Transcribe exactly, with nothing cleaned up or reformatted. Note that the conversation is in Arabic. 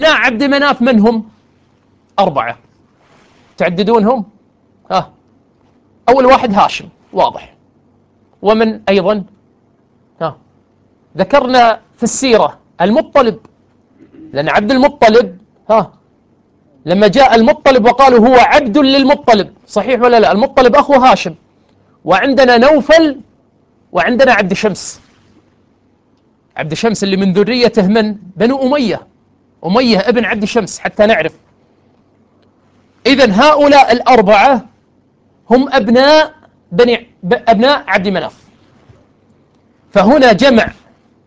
أبناء عبد مناف من هم؟ أربعة. تعددونهم؟ ها، أول واحد هاشم، واضح. ومن أيضا؟ ها، ذكرنا في السيرة المطلب، لأن عبد المطلب، ها، لما جاء المطلب وقالوا هو عبد للمطلب، صحيح ولا لا؟ المطلب أخو هاشم، وعندنا نوفل، وعندنا عبد شمس. عبد شمس اللي من ذريته من؟ بنو أمية، أمية ابن عبد شمس، حتى نعرف. إذن هؤلاء الأربعة هم أبناء بني أبناء عبد مناف. فهنا جمع